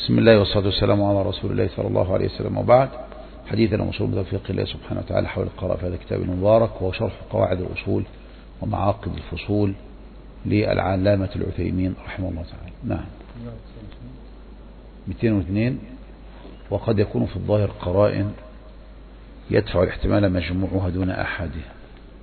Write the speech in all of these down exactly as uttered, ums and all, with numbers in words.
بسم الله والصلاة والسلام على رسول الله صلى الله عليه وسلم، وبعد. حديثنا موصول بتوفيق الله سبحانه وتعالى حول القراءة في هذا الكتاب المبارك، وهو شرح قواعد الأصول ومعاقد الفصول للعلامة العثيمين رحمه الله تعالى. نعم. مئتين واثنين. وقد يكون في الظاهر قرائن يدفع الاحتمال مجموعها دون أحدها.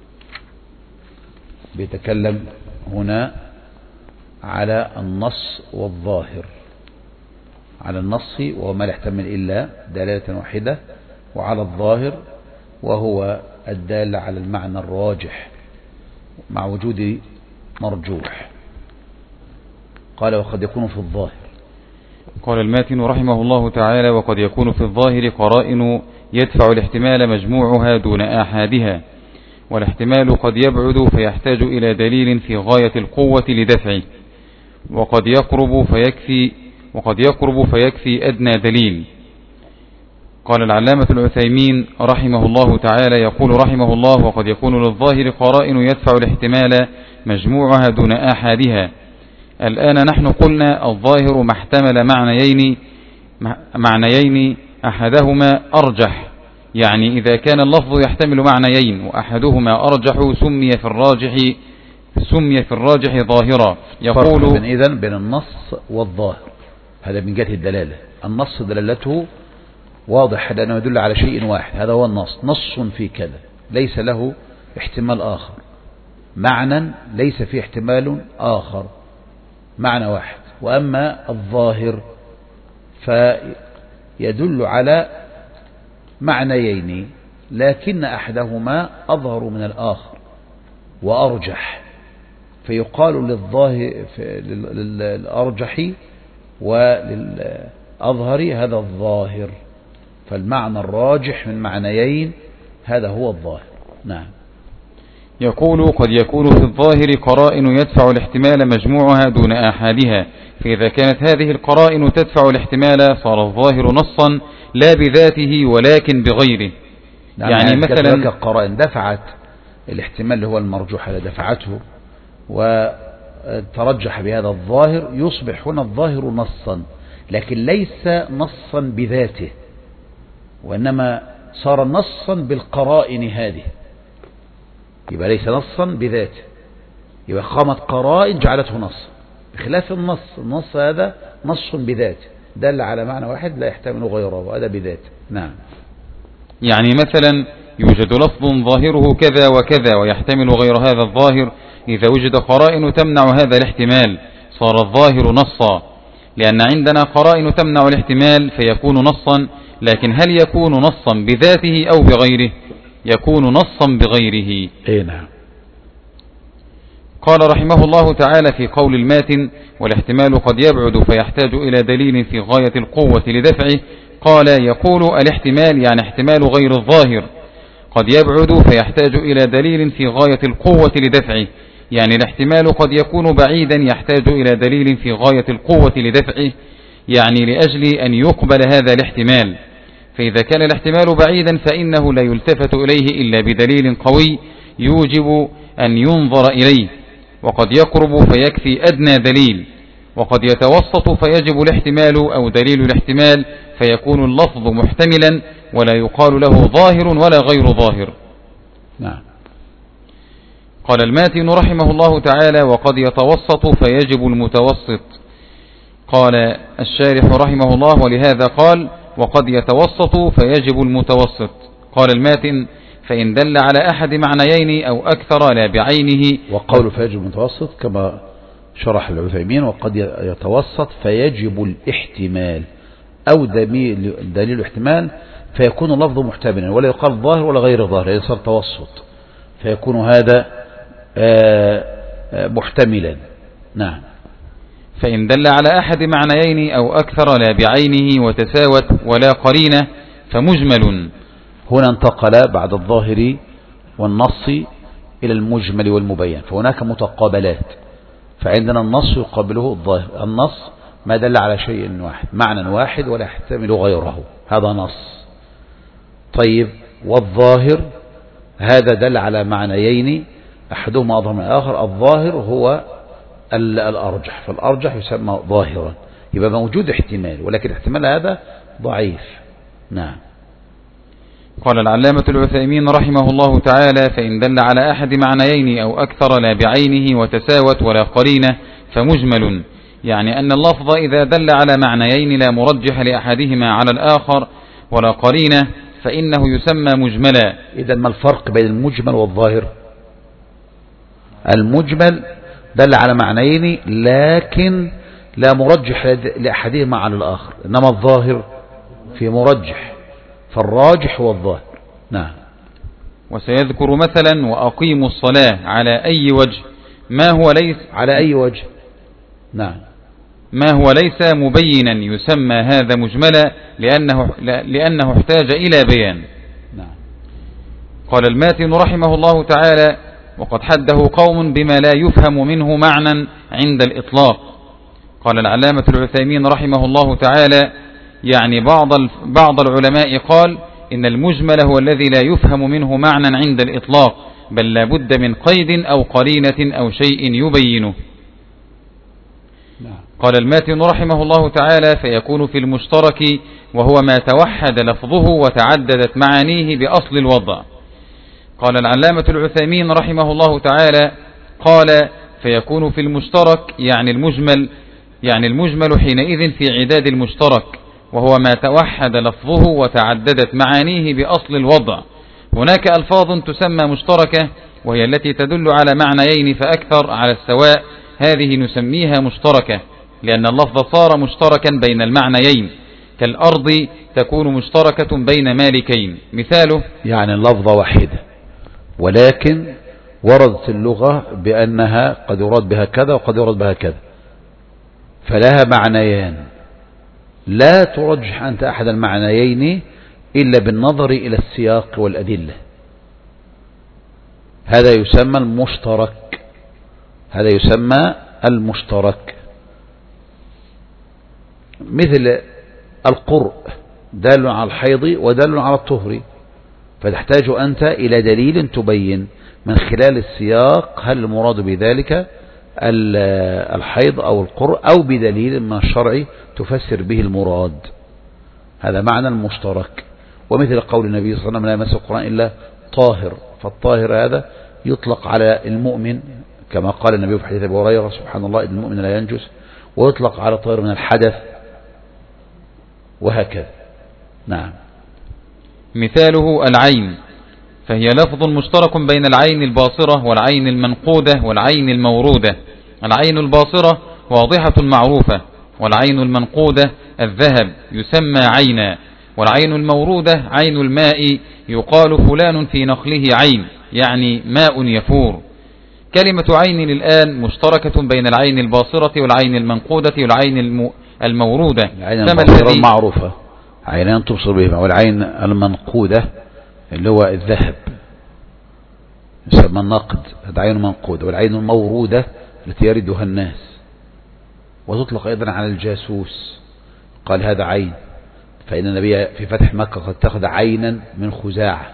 بيتكلم هنا على النص والظاهر، على النص وهو ما لا يحتمل إلا دلالة واحدة، وعلى الظاهر وهو الدال على المعنى الراجح مع وجود مرجوح. قال وقد يكون في الظاهر. قال الماتن رحمه الله تعالى: وقد يكون في الظاهر قرائن يدفع الاحتمال مجموعها دون آحادها، والاحتمال قد يبعد فيحتاج إلى دليل في غاية القوة لدفعه، وقد يقرب فيكفي وقد يقرب فيكفي أدنى دليل. قال العلامة العثيمين رحمه الله تعالى، يقول رحمه الله: وقد يكون للظاهر قرائن يدفع الاحتمال مجموعها دون آحادها. الآن نحن قلنا الظاهر ما احتمل معنيين معنيين أحدهما أرجح، يعني إذا كان اللفظ يحتمل معنيين وأحدهما أرجح سمي في الراجح سمي في الراجح ظاهرا. يقول إذن بين النص والظاهر، هذا من جهة الدلالة. النص دلالته واضح لأنه يدل على شيء واحد، هذا هو النص، نص في كذا، ليس له احتمال آخر، معنى ليس فيه احتمال آخر، معنى واحد. وأما الظاهر فيدل على معنيين، لكن أحدهما أظهر من الآخر وأرجح، فيقال للظاهر للأرجح وللأظهر هذا الظاهر، فالمعنى الراجح من معنيين هذا هو الظاهر. نعم. يقول: قد يكون في الظاهر قرائن يدفع الاحتمال مجموعها دون آحادها، فإذا كانت هذه القرائن تدفع الاحتمال صار الظاهر نصا لا بذاته ولكن بغيره. نعم. يعني مثلا القرائن دفعت الاحتمال اللي هو المرجوح الذي دفعته وترجح بهذا الظاهر، يصبح هنا الظاهر نصا، لكن ليس نصا بذاته، وإنما صار نصا بالقرائن هذه، يبقى ليس نصا بذاته، يبقى قامت قرائن جعلته نصا، بخلاف النص. النص هذا نص بذاته، دل على معنى واحد لا يحتمل غيره، وهذا بذاته. نعم. يعني مثلا يوجد لفظ ظاهره كذا وكذا ويحتمل غير هذا الظاهر، إذا وجد قرائن تمنع هذا الاحتمال صار الظاهر نصا، لأن عندنا قرائن تمنع الاحتمال فيكون نصا، لكن هل يكون نصا بذاته أو بغيره؟ يكون نصا بغيره. اي نعم. قال رحمه الله تعالى في قول الماتن: والاحتمال قد يبعد فيحتاج إلى دليل في غاية القوة لدفعه. قال: يقول الاحتمال يعني احتمال غير الظاهر قد يبعد فيحتاج إلى دليل في غاية القوة لدفعه، يعني الاحتمال قد يكون بعيدا يحتاج إلى دليل في غاية القوة لدفعه، يعني لأجل أن يقبل هذا الاحتمال. فإذا كان الاحتمال بعيدا فإنه لا يلتفت إليه إلا بدليل قوي يوجب أن ينظر إليه، وقد يقرب فيكفي أدنى دليل، وقد يتوسط فيجب الاحتمال أو دليل الاحتمال، فيكون اللفظ محتملا ولا يقال له ظاهر ولا غير ظاهر. نعم. قال الماتن رحمه الله تعالى: وقد يتوسط فيجب المتوسط. قال الشارح رحمه الله: ولهذا قال: وقد يتوسط فيجب المتوسط. قال الماتن: فإن دل على أحد معنيين أو أكثر لا بعينه. وقول فيجب المتوسط كما شرح العثيمين: وقد يتوسط فيجب الاحتمال أو دليل, دليل الاحتمال، فيكون اللفظ محتملا ولا يقال ظاهر ولا غير ظاهر، يصير توسط، فيكون هذا محتملا. نعم. فإن دل على أحد معنيين أو أكثر لا بعينه وتساوت ولا قرينة فمجمل. هنا انتقل بعد الظاهر والنص إلى المجمل والمبين، فهناك متقابلات، فعندنا النص يقابله الظاهر. النص ما دل على شيء واحد، معنى واحد ولا يحتمل غيره، هذا نص. طيب، والظاهر هذا دل على معنيين أحدهما أظهر من الآخر، الظاهر هو الأرجح، فالأرجح يسمى ظاهرا، يبقى موجود احتمال، ولكن احتمال هذا ضعيف. نعم. قال العلامة العثيمين رحمه الله تعالى: فإن دل على أحد معنيين أو أكثر لا بعينه وتساوت ولا قرينة فمجمل، يعني أن اللفظ إذا دل على معنيين لا مرجح لأحدهما على الآخر ولا قرينة فإنه يسمى مجملا. إذا ما الفرق بين المجمل والظاهر؟ المجمل دل على معنيين لكن لا مرجح لأحدهما على الآخر، إنما الظاهر في مرجح، فالراجح هو الظاهر. نعم. وسيذكر مثلا: وأقيموا الصلاة على أي وجه، ما هو ليس على أي وجه. نعم. ما هو ليس مبينا يسمى هذا مجملا لأنه, لأنه احتاج إلى بيان. نعم. قال الماتن رحمه الله تعالى: وقد حده قوم بما لا يفهم منه معنى عند الإطلاق. قال العلامة العثيمين رحمه الله تعالى: يعني بعض بعض العلماء قال إن المجمل هو الذي لا يفهم منه معنى عند الإطلاق، بل لا بد من قيد أو قرينة أو شيء يبينه. قال الماتن رحمه الله تعالى: فيكون في المشترك وهو ما توحد لفظه وتعددت معانيه بأصل الوضع. قال العلامة العثيمين رحمه الله تعالى: قال فيكون في المشترك يعني المجمل يعني المجمل حينئذ في عداد المشترك، وهو ما توحد لفظه وتعددت معانيه بأصل الوضع. هناك ألفاظ تسمى مشتركة وهي التي تدل على معنيين فأكثر على السواء، هذه نسميها مشتركة لأن اللفظ صار مشتركا بين المعنيين، كالأرض تكون مشتركة بين مالكين مثاله. يعني اللفظة واحدة ولكن وردت اللغة بأنها قد يراد بها كذا وقد يراد بها كذا، فلها معنيان، لا ترجح أنت أحد المعنيين إلا بالنظر إلى السياق والأدلة، هذا يسمى المشترك. هذا يسمى المشترك. مثل القرء دال على الحيض ودال على الطهر، فتحتاج أنت إلى دليل تبين من خلال السياق هل المراد بذلك الحيض أو القرء، أو بدليل من الشرع تفسر به المراد. هذا معنى المشترك. ومثل قول النبي صلى الله عليه وسلم: لا يمس القرآن إلا طاهر، فالطاهر هذا يطلق على المؤمن كما قال النبي في حديث أبي هريرة: سبحان الله إن المؤمن لا ينجس، ويطلق على طاهر من الحدث، وهكذا. نعم. مثاله العين، فهي لفظ مشترك بين العين الباصرة والعين المنقودة والعين المورودة. العين الباصرة واضحة معروفة، والعين المنقودة الذهب يسمى عينا، والعين المورودة عين الماء يقال فلان في نخله عين، يعني ماء يفور. كلمة عين الآن مشتركة بين العين الباصرة والعين المنقودة والعين المورودة. العين الباصرة المعروفة عينان تبصر بهما، والعين المنقودة اللي هو الذهب يسمى النقد، هذا عين منقودة. والعين المورودة التي يردها الناس، وتطلق أيضا على الجاسوس، قال هذا عين، فإن النبي في فتح مكة قد اتخذ عينا من خزاعة.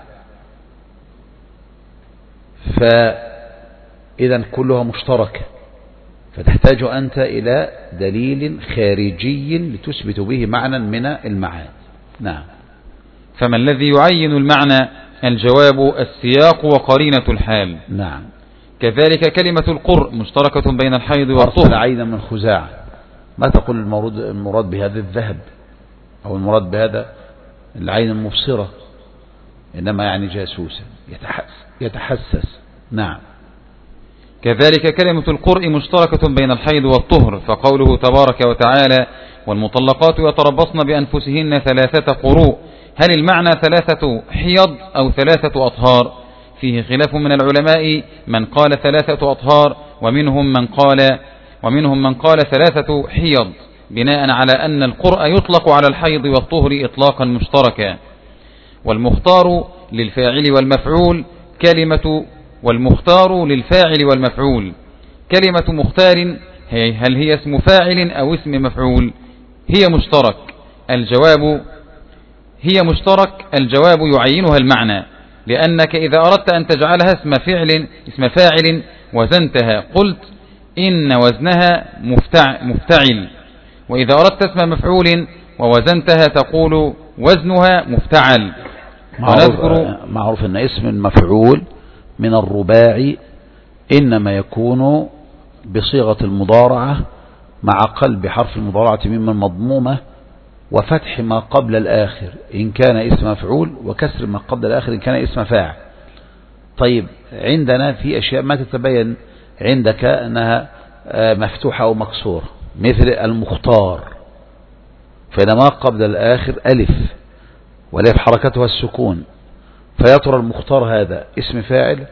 فإذا كلها مشتركة، فتحتاج أنت إلى دليل خارجي لتثبت به معنى من المعاني. نعم. فما الذي يعين المعنى؟ الجواب السياق وقرينة الحال. نعم. كذلك كلمة القرء مشتركة بين الحيض والطهر. أرسل عينا من خزاعة، ما تقول المراد, المراد بهذا الذهب أو المراد بهذا العين المبصرة، إنما يعني جاسوسا يتحسس. نعم. كذلك كلمة القرء مشتركة بين الحيض والطهر، فقوله تبارك وتعالى: والمطلقات يتربصن بأنفسهن ثلاثة قروء، هل المعنى ثلاثة حيض أو ثلاثة أطهار؟ فيه خلاف من العلماء، من قال ثلاثة أطهار ومنهم من قال ومنهم من قال ثلاثة حيض، بناء على أن القرء يطلق على الحيض والطهر إطلاقا مشتركا. والمختار للفاعل والمفعول كلمة والمختار للفاعل والمفعول كلمة مختار، هل هي اسم فاعل أو اسم مفعول؟ هي مشترك. الجواب هي مشترك الجواب يعينها المعنى، لأنك إذا أردت أن تجعلها اسم فعل اسم فاعل وزنتها قلت إن وزنها مفتع مفتعل، وإذا أردت اسم مفعول ووزنتها تقول وزنها مفتعل. معروف, معروف أن اسم المفعول من الرباعي إنما يكون بصيغة المضارعة مع قلب حرف المضارعة ممن مضمومة وفتح ما قبل الآخر إن كان اسم مفعول وكسر ما قبل الآخر إن كان اسم فاعل. طيب عندنا في أشياء ما تتبين عندك أنها مفتوحة أو مكسورة مثل المختار، فإن ما قبل الآخر ألف والألف حركتها السكون، فيطر المختار هذا اسم فاعل،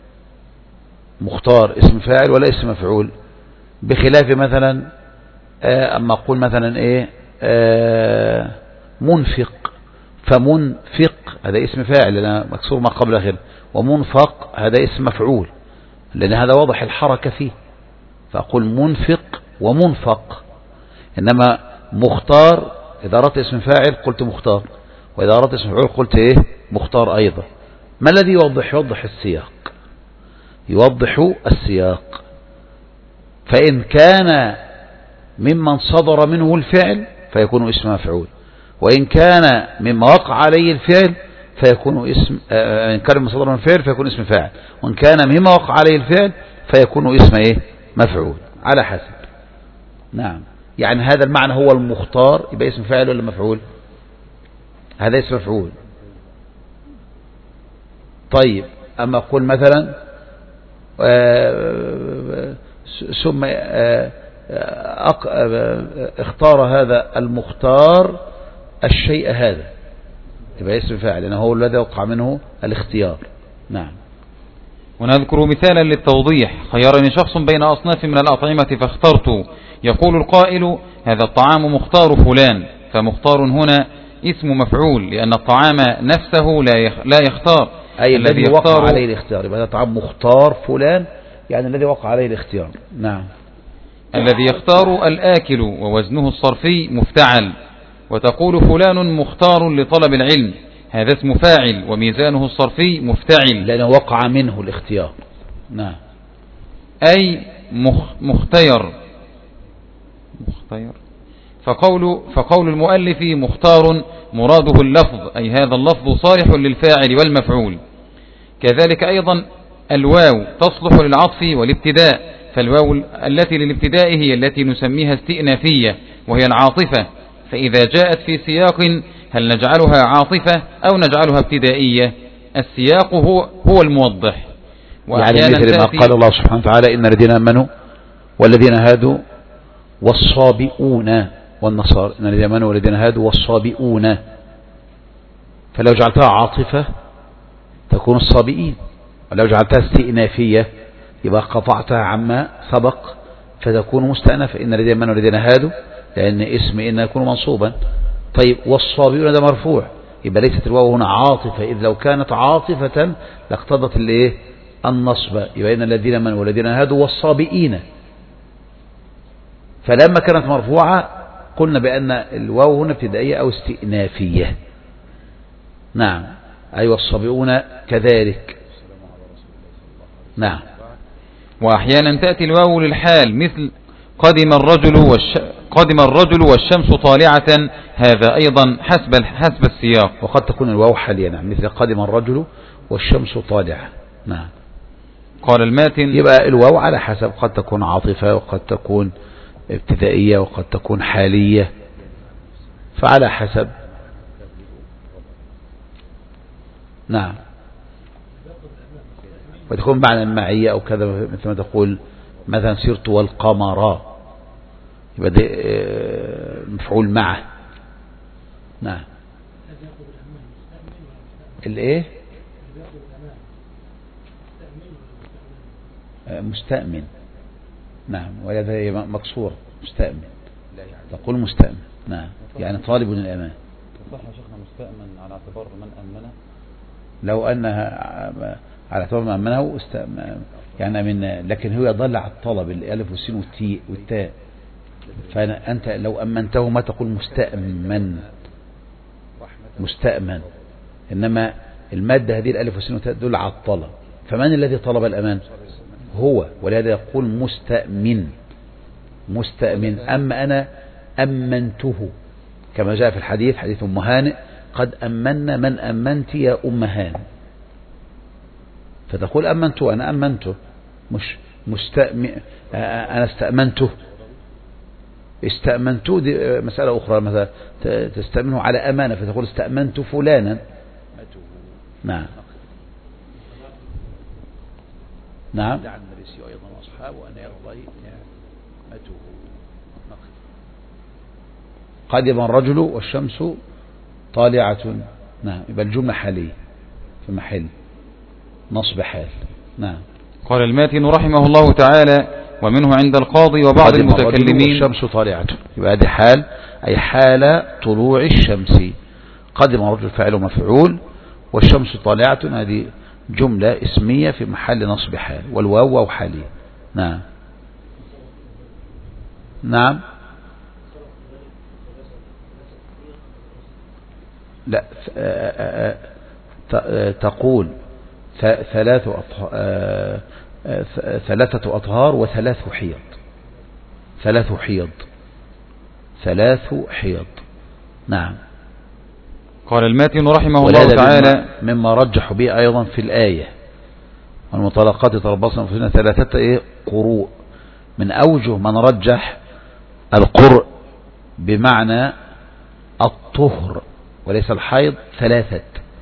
مختار اسم فاعل ولا اسم مفعول؟ بخلاف مثلا أما أقول مثلا إيه آه منفق، فمنفق هذا اسم فاعل لأنه مكسور ما قبل الآخر، ومنفق هذا اسم مفعول لأن هذا واضح الحركة فيه، فأقول منفق ومنفق. إنما مختار إذا أردت اسم فاعل قلت مختار، وإذا أردت اسم مفعول قلت إيه مختار أيضا. ما الذي يوضح؟ يوضح السياق، يوضح السياق. فإن كان ممن صدر منه الفعل فيكون اسم مفعول، وإن كان مما وقع عليه الفعل فيكون اسم آه إن كان مما صدر منه الفعل فيكون اسم فاعل، وإن كان مما وقع عليه الفعل فيكون اسم إيه مفعول على حسب. نعم، يعني هذا المعنى هو المختار يبقى اسم فاعل ولا مفعول؟ هذا اسم مفعول. طيب أما أقول مثلا آه ثم آه اختار هذا المختار الشيء هذا يبقى اسم فاعل لأنه هو الذي وقع منه الاختيار. نعم. ونذكر مثالا للتوضيح: خيرني شخص بين أصناف من الأطعمة فاخترت. يقول القائل: هذا الطعام مختار فلان، فمختار هنا اسم مفعول لأن الطعام نفسه لا يختار، أي الذي وقع عليه الاختيار. يبقى هذا طعام مختار فلان يعني الذي وقع عليه الاختيار. نعم. الذي يختار الآكل ووزنه الصرفي مفتعل. وتقول فلان مختار لطلب العلم، هذا اسم فاعل وميزانه الصرفي مفتعل لأنه وقع منه الاختيار. نعم. أي مخ مختير مختير فقول, فقول المؤلف مختار مراده اللفظ، أي هذا اللفظ صالح للفاعل والمفعول. كذلك أيضا الواو تصلح للعطف والابتداء، فالواو التي للابتداء هي التي نسميها استئنافية وهي العاطفة، فإذا جاءت في سياق هل نجعلها عاطفة أو نجعلها ابتدائية؟ السياق هو, هو الموضح. يعني مثل ما قال الله سبحانه وتعالى: إن الذين آمنوا والذين هادوا والصابئون والنصارى، إن الذين آمنوا والذين هادوا والصابئون، فلو جعلتها عاطفة تكون الصابئين، ولو جعلتها استئنافية يبقى قطعتها عما سبق فتكون مستأنفة. إن الذين آمنوا والذين هادوا لأن اسم إن يكون منصوبا. طيب والصابئون ده مرفوع، يبقى ليست الواو هنا عاطفة، إذ لو كانت عاطفة لاقتضت الايه النصب. يبقى إن الذين آمنوا والذين هادوا والصابئين، فلما كانت مرفوعة قلنا بأن الواو هنا ابتدائية أو استئنافية. نعم. أي والصابئون كذلك. نعم. وأحيانا تأتي الواو للحال مثل قدم الرجل والش... قدم الرجل والشمس طالعة، هذا أيضا حسب حسب السياق. وقد تكون الواو حاليا نعم مثل قدم الرجل والشمس طالعة. نعم. قال الماتن: يبقى الواو على حسب، قد تكون عاطفة وقد تكون ابتدائية وقد تكون حالية، فعلى حسب. نعم. وتكون معنى المعية أو كذا مثل ما تقول مثلا سرت والقمر، يبقى ده مفعول معه. نعم. الايه مستأمن. نعم. وهذا مكسور مستأمن، تقول مستأمن. نعم. يعني طالب الأمان. صح يا شيخنا مستأمن على اعتبار من أمنه، لو أنها على اعتبار من أمنه يعني من، لكن هو يضل على الطلب الألف والسين والتاء والتاء، فأنت لو أمنته ما تقول مستأمن مستأمن، إنما المادة هذه الألف والسين والتاء تدل على الطلب، فمن الذي طلب الأمان؟ هو، ولهذا يقول مستأمن مستأمن. أما أنا أمنته، كما جاء في الحديث حديث أم هانئ قد أمنا من أمنت يا أم هانئ، فتقول أمنته، أنا أمنته، مش مستأم... أنا استأمنته. استأمنته دي مسألة أخرى، مثلا تستأمنه على أمانة فتقول استأمنت فلانا. نعم نعم دع النبي أيضا وأصحابه أن يرضي نعمته. قدم الرجل والشمس طالعة. نعم، يبقى الجملة حالية في محل نصب حال. نعم. قال الماتن رحمه الله تعالى: ومنه عند القاضي وبعض المتكلمين الشمس طالعة، يبقى هذه حال، أي حال طلوع الشمس. قدم الرجل فاعل ومفعول، والشمس طالعة هذه جملة اسمية في محل نصب حال، والواو واو حالية. نعم نعم لا تقول ثلاث ثلاثة أطهار وثلاث حيض. ثلاث حيض ثلاث حيض. نعم. قال الماتن رحمه الله تعالى: مما رجح به أيضا في الآية: والمطلقات يتربصن بأنفسهن ثلاثة إيه قروء. من أوجه من رجح القرء بمعنى الطهر وليس الحيض ثلاثة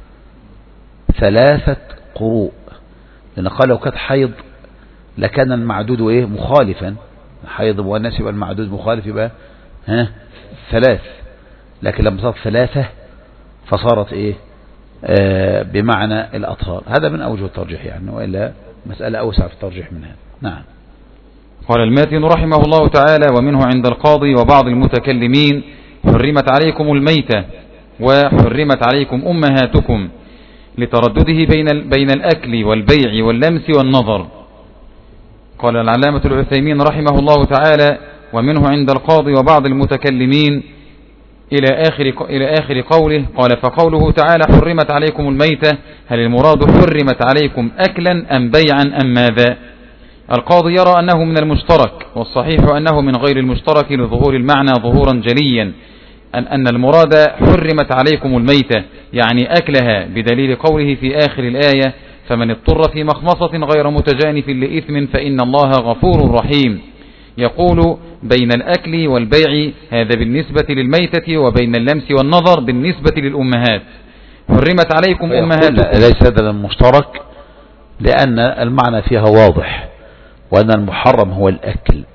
ثلاثة قروء، لأن قال لو كانت حيض لكان المعدود إيه مخالفا، حيض مؤنث يبقى المعدود مخالف، يبقى ها ثلاث، لكن لما صارت ثلاثة فصارت إيه آه بمعنى الأطهار. هذا من أوجه الترجيح يعني، وإلا مسألة أوسع في الترجيح من هذا. نعم. قال الماتن رحمه الله تعالى: ومنه عند القاضي وبعض المتكلمين: حرمت عليكم الميتة وحرمت عليكم أمهاتكم، لتردده بين بين الأكل والبيع واللمس والنظر. قال العلامة العثيمين رحمه الله تعالى: ومنه عند القاضي وبعض المتكلمين إلى آخر إلى آخر قوله. قال: فقوله تعالى: حرمت عليكم الميتة، هل المراد حرمت عليكم أكلا أم بيعا أم ماذا؟ القاضي يرى أنه من المشترك، والصحيح أنه من غير المشترك لظهور المعنى ظهورا جليا، أن أن المراد حرمت عليكم الميتة يعني أكلها، بدليل قوله في آخر الآية: فمن اضطر في مخمصة غير متجانف لإثم فإن الله غفور رحيم. يقول: بين الأكل والبيع هذا بالنسبة للميتة، وبين اللمس والنظر بالنسبة للأمهات. حرمت عليكم أمهاتكم، ليس هذا المشترك لأن المعنى فيها واضح، وأن المحرم هو الأكل،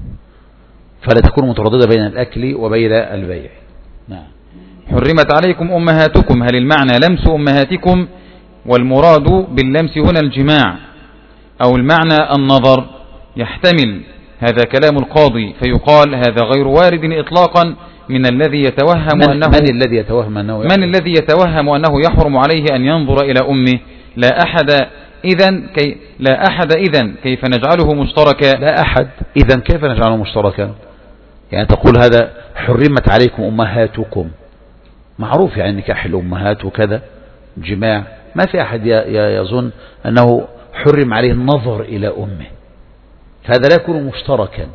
فلا تكون مترددة بين الأكل وبين البيع. نعم. حرمت عليكم أمهاتكم، هل المعنى لمس أمهاتكم، والمراد باللمس هنا الجماع، أو المعنى النظر؟ يحتمل هذا كلام القاضي، فيقال هذا غير وارد إطلاقا من الذي يتوهم من أنه من الذي يتوهم أنه من الذي يتوهم أنه يحرم عليه أن ينظر إلى أمه. لا أحد إذن كي لا أحد إذن كيف نجعله مشتركا؟ لا أحد إذن كيف نجعله مشتركا؟ يعني تقول هذا حرمت عليكم أمهاتكم، معروف يعني نكاح الأمهات وكذا جماع، ما في أحد يظن أنه حرم عليه النظر إلى أمه، فهذا لا يكون مشتركا.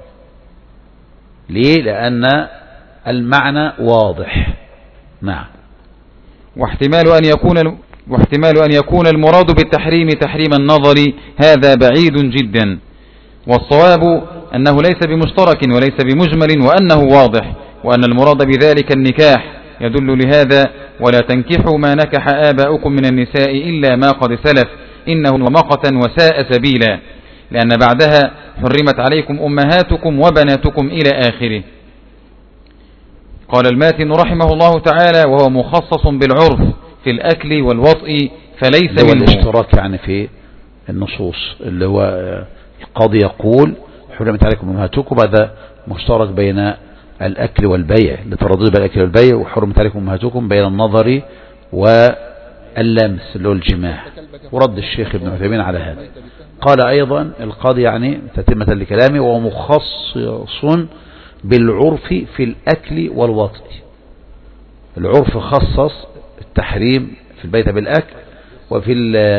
ليه؟ لأن المعنى واضح. نعم. واحتمال أن يكون واحتمال أن يكون المراد بالتحريم تحريم النظر، هذا بعيد جدا، والصواب أنه ليس بمشترك وليس بمجمل، وأنه واضح، وأن المراد بذلك النكاح، يدل لهذا: ولا تنكحوا ما نكح آباؤكم من النساء إلا ما قد سلف إنه مقتا وساء سبيلا، لأن بعدها حرمت عليكم أمهاتكم وبناتكم إلى آخره. قال الماتن رحمه الله تعالى: وهو مخصص بالعرف في الأكل والوطء، فليس منه. الاشتراك يعني في النصوص، اللي هو القاضي يقول حرمت عليكم أمهاتكم، هذا مشترك بين الأكل والبيع، لتردد بين الأكل والبيع، وحرمت عليكم أمهاتكم بين النظر واللمس اللي هو الجماع، ورد الشيخ ابن عثيمين على هذا. قال أيضا القاضي يعني تتمة لكلامه: ومخصص بالعرف في الأكل والوطء. العرف خصص التحريم في البيت بالأكل، وفي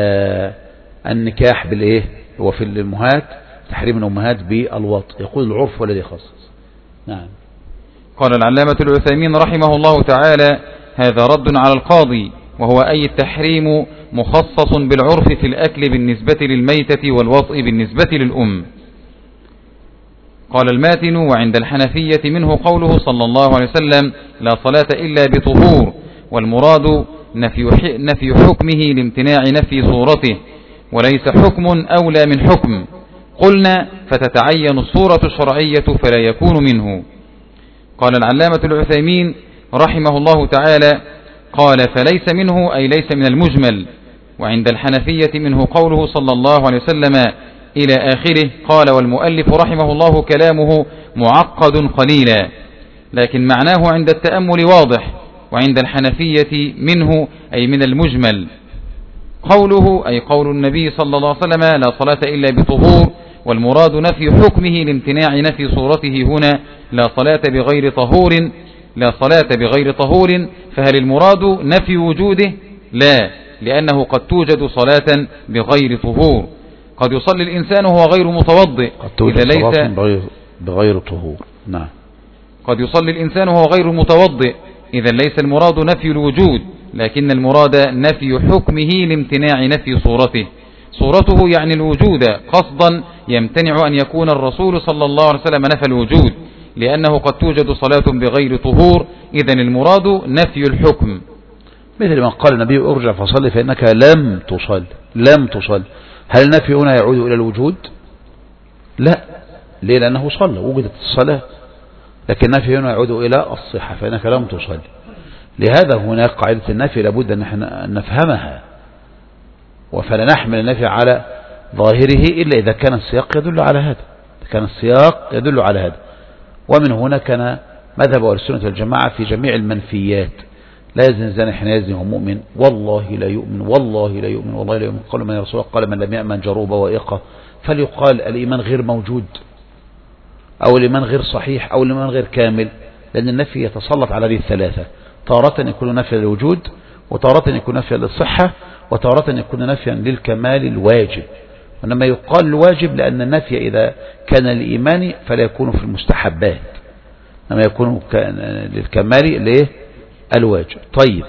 النكاح بالإيه، وفي الأمهات تحريم الأمهات بالوطء. يقول العرف والذي خصص. نعم. قال العلامة العثيمين رحمه الله تعالى: هذا رد على القاضي، وهو أي التحريم مخصص بالعرف في الأكل بالنسبة للميتة والوطء بالنسبة للأم. قال الماتن: وعند الحنفية منه قوله صلى الله عليه وسلم: لا صلاة إلا بطهور، والمراد نفي, نفي حكمه لامتناع نفي صورته، وليس حكم أولى من حكم. قلنا: فتتعين الصورة الشرعية فلا يكون منه. قال العلامة العثيمين رحمه الله تعالى: قال فليس منه أي ليس من المجمل. وعند الحنفية منه قوله صلى الله عليه وسلم إلى آخره. قال والمؤلف رحمه الله كلامه معقد قليلا، لكن معناه عند التأمل واضح. وعند الحنفية منه أي من المجمل. قوله أي قول النبي صلى الله عليه وسلم: لا صلاة إلا بطهور، والمراد نفي حكمه لامتناع نفي صورته هنا: لا صلاة بغير طهور، لا صلاة بغير طهور. فهل المراد نفي وجوده؟ لا، لأنه قد توجد صلاة بغير طهور. قد يصلي الإنسان وهو غير متوضئ إذا ليس بغير, بغير طهور. نعم. قد يصلي الإنسان وهو غير متوضئ إذا ليس المراد نفي الوجود، لكن المراد نفي حكمه لامتناع نفي صورته. صورته يعني الوجود قصدا، يمتنع أن يكون الرسول صلى الله عليه وسلم نفى الوجود، لأنه قد توجد صلاة بغير طهور. إذن المراد نفي الحكم، مثل ما قال النبي: ارجع فصلي فإنك لم تصل. لم تصل. هل النفي هنا يعود إلى الوجود؟ لا، ليه؟ لأنه صلى، وجدت الصلاة. لكن النفي هنا يعود إلى الصحة، فإنك لم تصل. لهذا هناك قاعدة النفي لابد أن نفهمها، وفلا نحمل النفي على ظاهره إلا إذا كان السياق يدل على هذا. كان السياق يدل على هذا. ومن هنا كان مذهب أهل السنة والجماعة في جميع المنفيات: لا يزني زاني حين يزني وهو مؤمن، والله لا يؤمن، والله لا يؤمن، والله لا يؤمن. قالوا من رسول الله؟ قال من لم يأمن جروب وائقة. فليقال الإيمان غير موجود، أو الإيمان غير صحيح، أو الإيمان غير كامل، لأن النفي يتسلط على هذه الثلاثة: تارة يكون نفيا للوجود، وتارة يكون نفيا للصحة، وتارة يكون نفيا للكمال الواجب. وإنما يقال الواجب لأن النفي إذا كان الإيمان فلا يكون في المستحبات، إنما يكون للكمال الايه الواجب. طيب،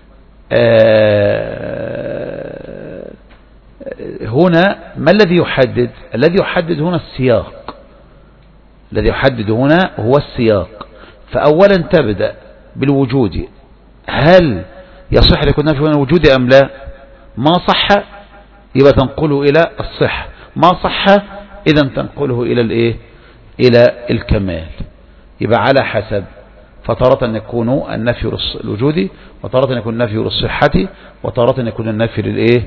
آه هنا ما الذي يحدد؟ الذي يحدد هنا السياق. الذي يحدد هنا هو السياق. فأولا تبدأ بالوجود: هل يصح لكم نفي هنا الوجود أم لا؟ ما صح يبقى تنقله إلى الصحة، ما صح إذا تنقله إلى الإيه؟ إلى الكمال. يبقى على حسب، فتارة يكون النفي للوجود، وتارة يكون النفي للصحة، وتارة يكون النفي للإيه؟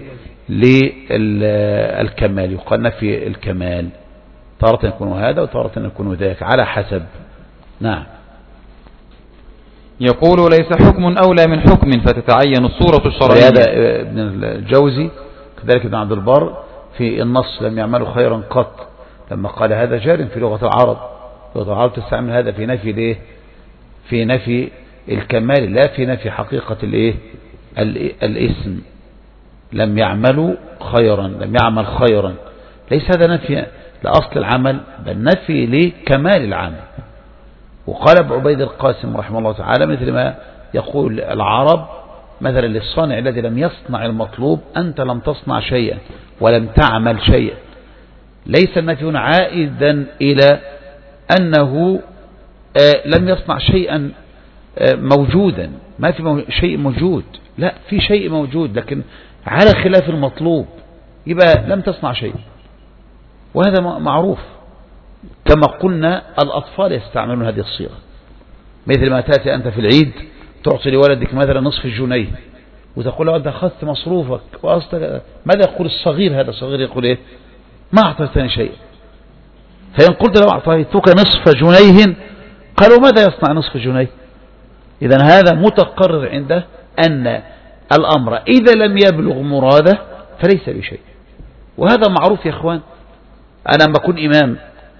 للكمال. يقال نفي الكمال، تارة يكون هذا وتارة يكون ذاك، على حسب. نعم. يقول ليس حكم أولى من حكم فتتعين الصورة الشرعية. هذا ابن الجوزي كذلك ابن عبد البر في النص: لم يعملوا خيرا قط. لما قال هذا جار في لغة العرب، لغة العرب تستعمل هذا في نفي الايه؟ في نفي الكمال، لا في نفي حقيقة الايه؟ الاسم. لم يعملوا خيرا، لم يعمل خيرا، ليس هذا نفي لأصل العمل، بل نفي لكمال العمل. وقال ابو عبيد القاسم رحمه الله تعالى مثل ما يقول العرب مثلا للصانع الذي لم يصنع المطلوب: أنت لم تصنع شيئا ولم تعمل شيئا. ليس النفي هنا عائدا إلى أنه لم يصنع شيئا موجودا، ما في شيء موجود، لا، في شيء موجود لكن على خلاف المطلوب، يبقى لم تصنع شيء. وهذا معروف، كما قلنا الأطفال يستعملون هذه الصيغة. مثل ما تأتي أنت في العيد تعطي لولدك مثلا نصف الجنيه وتقول له أنت أخذت مصروفك وأصدق. ماذا يقول الصغير؟ هذا الصغير يقول إيه؟ ما أعطيتني شيء. فإن قلت لو أعطيتك نصف جنيه قالوا ماذا يصنع نصف جنيه؟ إذن هذا متقرر عنده أن الأمر إذا لم يبلغ مراده فليس بشيء. وهذا معروف يا أخوان. أنا لما أكون إمام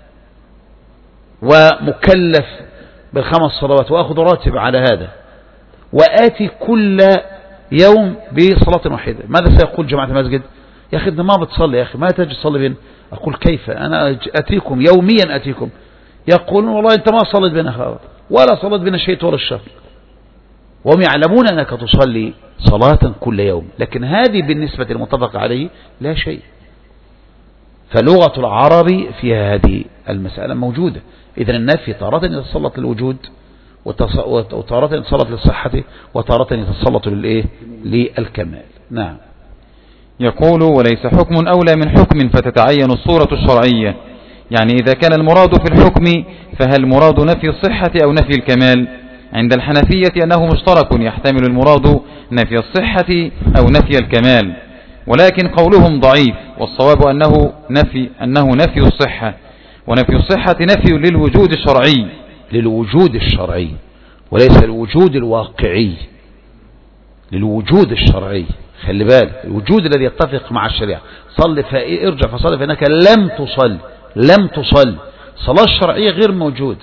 ومكلف بالخمس صلوات وأخذ راتب على هذا، وآتي كل يوم بصلاة واحدة، ماذا سيقول جماعة المسجد؟ يا أخي أنت ما بتصلي، يا أخي ما تجي تصلي بين. أقول كيف؟ أنا أتيكم يوميا، أتيكم. يقولون والله أنت ما صليت بنا خالص، ولا صلاة بين الشيء ولا الشر، وهم يعلمون أنك تصلي صلاة كل يوم، لكن هذه بالنسبة للمتفق عليه لا شيء. فلغة العرب فيها هذه المسألة موجودة. إذن النفي تارة يتسلط للوجود، وتارة يتسلط للصحة، وتارة يتسلط للإيه؟ للكمال. نعم. يقول: وليس حكم أولى من حكم فتتعين الصورة الشرعية. يعني إذا كان المراد في الحكم فهل مراد نفي الصحة أو نفي الكمال؟ عند الحنفية أنه مشترك يحتمل المراد نفي الصحة أو نفي الكمال، ولكن قولهم ضعيف، والصواب أنه نفي, أنه نفي الصحة، ونفي الصحة نفي للوجود الشرعي، للوجود الشرعي وليس الوجود الواقعي، للوجود الشرعي. خلي بالك، الوجود الذي يتفق مع الشريعة. صل فارجع فصل فإنك لم تصل، لم تصل. الصلاة الشرعية غير موجود،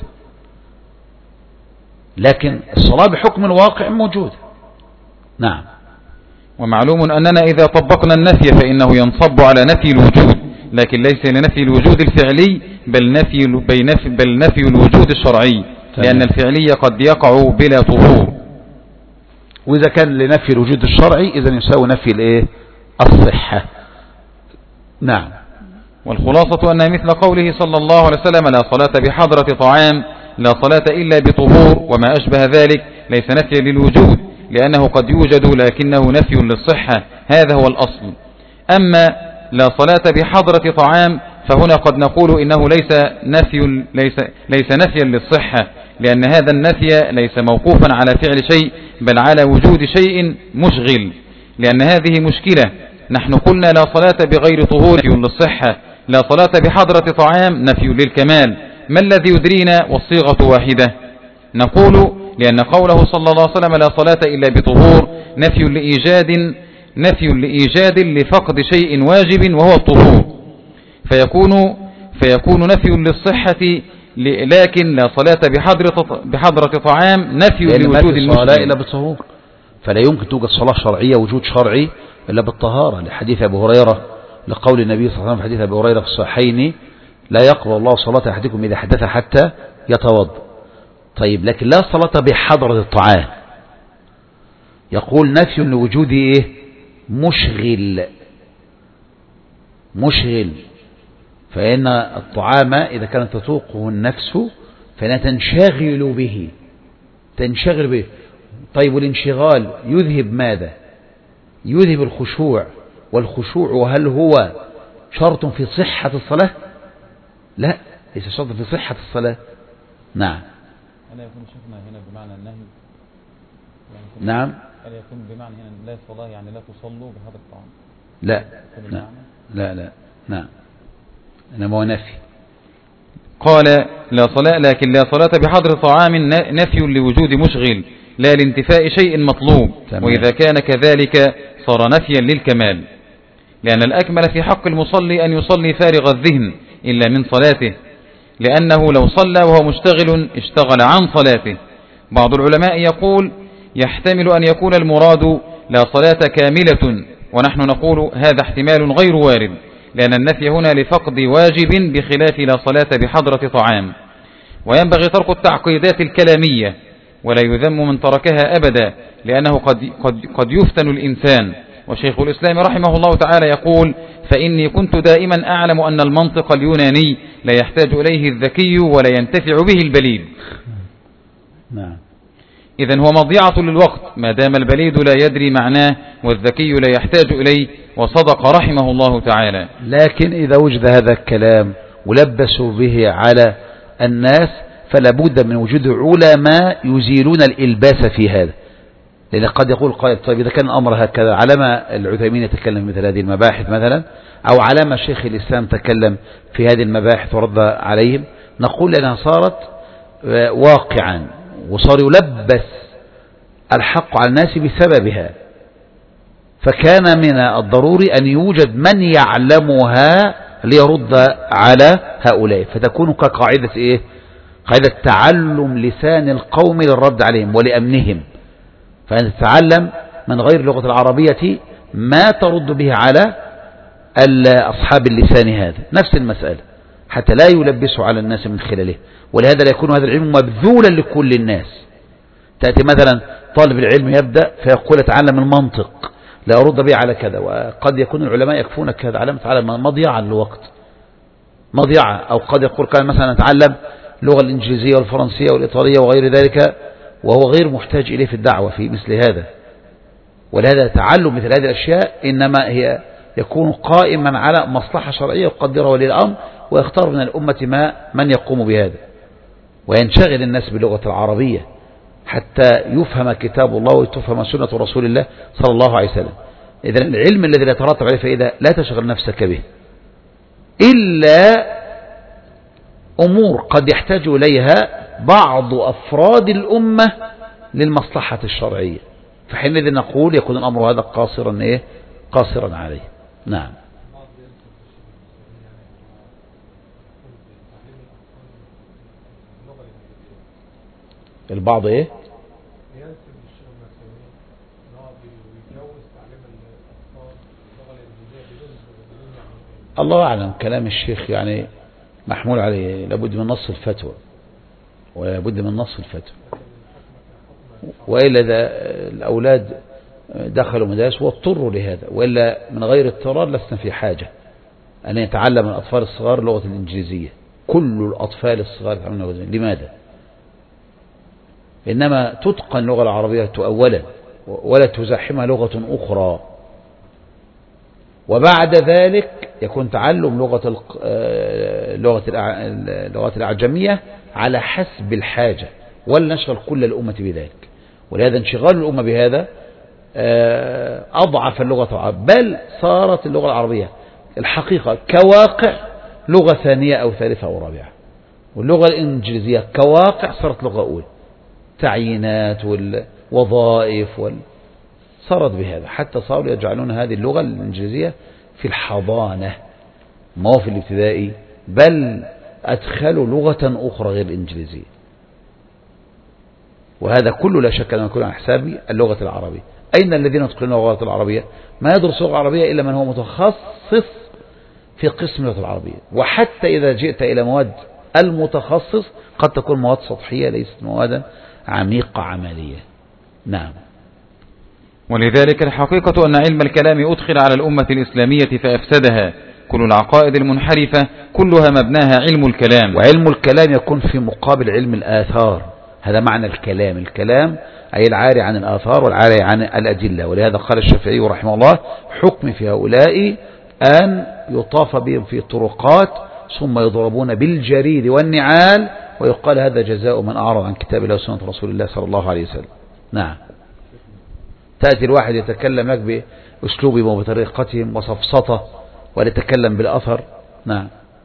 لكن الصلاة بحكم الواقع موجود. نعم. ومعلوم أننا إذا طبقنا النفي فإنه ينصب على نفي الوجود، لكن ليس لنفي الوجود الفعلي، بل نفي, بل نفي الوجود الشرعي، لأن الفعلي قد يقع بلا طهور. وإذا كان لنفي الوجود الشرعي إذن يساوي نفي الإيه؟ الصحة. نعم. والخلاصة أنها مثل قوله صلى الله عليه وسلم: لا صلاة بحضرة طعام، لا صلاة إلا بطهور، وما أشبه ذلك، ليس نفيا للوجود، لأنه قد يوجد لكنه نفي للصحة، هذا هو الأصل. أما لا صلاة بحضرة طعام فهنا قد نقول إنه ليس نفي, ليس, ليس نفيا للصحة، لأن هذا النفي ليس موقوفا على فعل شيء، بل على وجود شيء مشغل، لأن هذه مشكلة. نحن قلنا لا صلاة بغير طهور نفي للصحة، لا صلاة بحضرة طعام نفي للكمال. ما الذي يدرينا والصيغة واحدة؟ نقول لأن قوله صلى الله عليه وسلم: لا صلاة إلا بطهور، نفي لإيجاد نفي لإيجاد لفقد شيء واجب وهو الطهور، فيكون فيكون نفي للصحة، لكن لا صلاة بحضرة بحضرة طعام نفي لوجود الصلاة إلا بالطهور. فلا يمكن توجد صلاة شرعية وجود شرعي إلا بالطهارة، لحديث أبي هريرة، لقول النبي صلى الله عليه وسلم في حديث أبي هريرة في الصحيحين: لا يقبل الله صلاة أحدكم إذا حدث حتى يتوضأ. طيب، لكن لا صلاة بحضرة الطعام، يقول نفي لوجود إيه؟ مشغل، مشغل. فإن الطعام إذا كانت تطوقه النفس فإنها تنشغل به، تنشغل به. طيب، والانشغال يذهب ماذا؟ يذهب الخشوع، والخشوع هل هو شرط في صحة الصلاة؟ لا، ليس شرط في صحة الصلاة. نعم. ألا يكون شيخنا هنا بمعنى النهي؟ يعني نعم. ألا يكون بمعنى هنا لا صلاة يعني لا تصلوا بهذا الطعام؟ لا لا لا لا. نعم، إنما هو نفي. قال: لا صلاة، لكن لا صلاة بحضر طعام نفي لوجود مشغل، لا لانتفاء شيء مطلوب. تمام. وإذا كان كذلك صار نفيا للكمال، لأن الأكمل في حق المصلي أن يصلي فارغ الذهن إلا من صلاته، لأنه لو صلى وهو مشتغل اشتغل عن صلاته. بعض العلماء يقول: يحتمل أن يكون المراد لا صلاة كاملة، ونحن نقول هذا احتمال غير وارد، لأن النفي هنا لفقد واجب بخلاف لا صلاة بحضرة طعام. وينبغي ترك التعقيدات الكلامية، ولا يذم من تركها أبدا، لأنه قد, قد, قد يفتن الإنسان. وشيخ الإسلام رحمه الله تعالى يقول: فإني كنت دائما أعلم أن المنطق اليوناني لا يحتاج إليه الذكي ولا ينتفع به البليد. نعم. إذن هو مضيعة للوقت ما دام البليد لا يدري معناه والذكي لا يحتاج إليه، وصدق رحمه الله تعالى. لكن إذا وجد هذا الكلام ولبسوا به على الناس فلا بد من وجود علماء يزيلون الإلباس في هذا، لأن قد يقول قائل: طيب إذا كان الأمر هكذا، على ما العثيمين يتكلم مثل هذه المباحث مثلا، أو على ما شيخ الإسلام تكلم في هذه المباحث ورد عليهم؟ نقول أنها صارت واقعا، وصار يلبس الحق على الناس بسببها، فكان من الضروري أن يوجد من يعلمها ليرد على هؤلاء، فتكون كقاعدة إيه؟ قاعدة تعلم لسان القوم للرد عليهم ولأمنهم، فأن تتعلم من غير اللغة العربية ما ترد به على أصحاب اللسان هذا. نفس المسألة، حتى لا يلبسوا على الناس من خلاله، ولهذا لا يكون هذا العلم مبذولا لكل الناس. تأتي مثلا طالب العلم يبدأ فيقول أتعلم المنطق لا أرد به على كذا، وقد يكون العلماء يكفونك هذا علامة على مضيعة للوقت، مضيعة. أو قد يقول كان مثلا أتعلم اللغة الإنجليزية والفرنسية والإيطالية وغير ذلك، وهو غير محتاج إليه في الدعوة في مثل هذا. ولهذا تعلم مثل هذه الأشياء إنما هي يكون قائما على مصلحة شرعية يقدرها ولي الأمر، ويختار من الأمة ما من يقوم بهذا، وينشغل الناس باللغة العربية حتى يفهم كتاب الله وتفهم سنة رسول الله صلى الله عليه وسلم. إذن العلم الذي لا يترتب عليه فإذا لا تشغل نفسك به إلا أمور قد يحتاج إليها بعض أفراد الأمة للمصلحة الشرعية، فحينئذ نقول يكون الأمر هذا قاصرا إيه؟ قاصرا عليه. نعم. البعض إيه؟ الله أعلم، كلام الشيخ يعني محمول عليه، لابد من نص الفتوى ولابد من نص الفتوى، وإلا الأولاد دخلوا مدارس واضطروا لهذا، وإلا من غير اضطرار لسنا في حاجة أن يتعلم الأطفال الصغار اللغة الإنجليزية. كل الأطفال الصغار يتعلمون اللغة الإنجليزية. لماذا؟ إنما تتقن اللغة العربية أولا ولا تزاحمها لغة أخرى، وبعد ذلك يكون تعلم لغة اللغة اللغات الأعجمية على حسب الحاجة، ولا نشغل كل الأمة بذلك. ولهذا انشغال الأمة بهذا أضعف اللغة العربية، بل صارت اللغة العربية الحقيقة كواقع لغة ثانية أو ثالثة أو رابعة، واللغة الإنجليزية كواقع صارت لغة أولى، تعيينات والوظائف وال... صارت بهذا، حتى صاروا يجعلون هذه اللغة الإنجليزية في الحضانة ما هو في الابتدائي، بل أدخلوا لغة أخرى غير الإنجليزية، وهذا كله لا شك أن يكون عن حساب اللغة العربية. أين الذين يتقنون اللغة العربية؟ ما يدرس اللغة العربية إلا من هو متخصص في قسم اللغة العربية، وحتى إذا جئت إلى مواد المتخصص قد تكون مواد سطحية ليست مواد عميقة عملية. نعم. ولذلك الحقيقة أن علم الكلام أدخل على الأمة الإسلامية فأفسدها. كل العقائد المنحرفة كلها مبناها علم الكلام، وعلم الكلام يكون في مقابل علم الآثار. هذا معنى الكلام، الكلام أي العاري عن الآثار والعاري عن الأدلة. ولهذا قال الشافعي رحمه الله حكم في هؤلاء أن يطاف بهم في طرقات ثم يضربون بالجريد والنعال، ويقال هذا جزاء من أعرض عن كتاب الله وسنة رسول الله صلى الله عليه وسلم. نعم. تأتي الواحد يتكلم لك بأسلوبهم وبطريقتهم وصفصته وليتكلم بالأثر. نعم.